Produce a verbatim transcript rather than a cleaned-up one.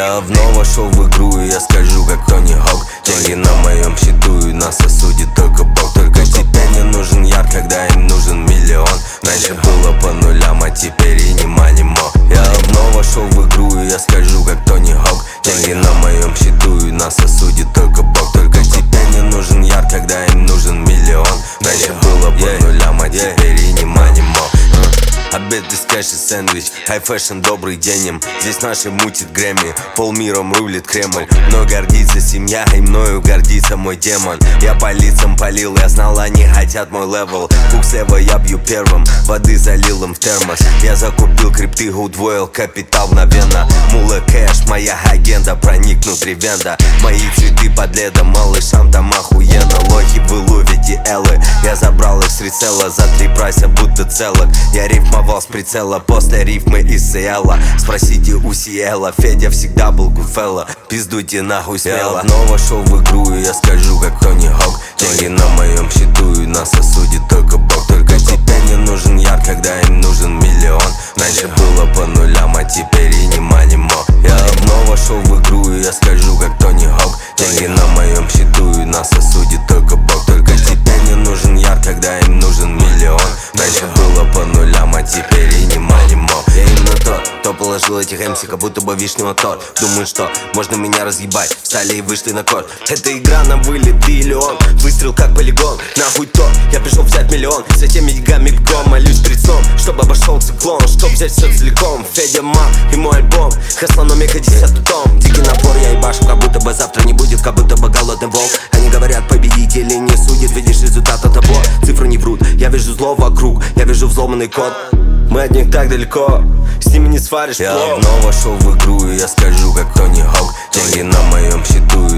Я вновь вошел в игру, и я скажу, как Тони Хок. Деньги на моем счету, и нас осудит только Бог. Только тебе не нужен яр, когда им нужен миллион. Раньше было по нулям, а теперь и нема не мог. Я вновь вошел в игру, и я скажу, как Тони Хок. Деньги на моем счету, и нас осудит только Бог. Только тебе не нужен яр, когда им нужен миллион. Раньше было по нулям, а теперь и нема не мог. Обед из кэша, сэндвич, хай фэшн, добрый денем. Здесь наши мутит Грэмми, полмиром рулит Кремль. Мной гордится семья, и мною гордится мой демон. Я по лицам полил, я знал, они хотят мой левел. Фуксева я бью первым, воды залил им в термос. Я закупил крипты, удвоил капитал мгновенно. Мула кэш, моя агента, проник внутри венда. Мои цветы под ледом, малышам там охуенно. Лохи, вы ловите эллы, я забрал их с рецела. За три прайса будто целок, я рифмовал с прицела после рифмы из Сиэла. Спросите у Сиэла, Федя всегда был гуфелла. Пиздуйте нахуй смело. Я вновь вошел в игру, и я скажу, как Тони Хок. Деньги на моем счету, и нас осудит только Бог. Только тебе не нужен яр, когда им нужен миллион. Раньше было по нулям, а теперь и нема не мог. Я вновь вошел в игру, и я скажу, как Тони Хок. Деньги на моем счету, и нас осудит только Бог. Только тебе не нужен яр, когда им нужен миллион. Раньше было по нулям, а теперь и нема не мог. Я именно тот, кто положил этих эмси, как будто бы вишневый торт. Думаю, что можно меня разъебать, встали и вышли на корт. Это игра на вылет, ты или он, выстрел как полигон. Нахуй то, я пришел взять миллион. За теми деньгами бегом, молюсь перед сном, чтобы обошел циклон, чтоб взять все целиком. Федя Мак и мой альбом, Хаслономика десятый том. Дикий напор, я ебашу, как будто бы завтра не будет, как будто бы голодный волк. Они говорят, победители не судят, видишь результат от того. Цифры не врут, я вижу зло вокруг, я вижу взломанный код. Мы от них так далеко, с ними не сваришь плов. Я вновь вошел в игру, и я скажу, как Тони Хок. Деньги на моем счету,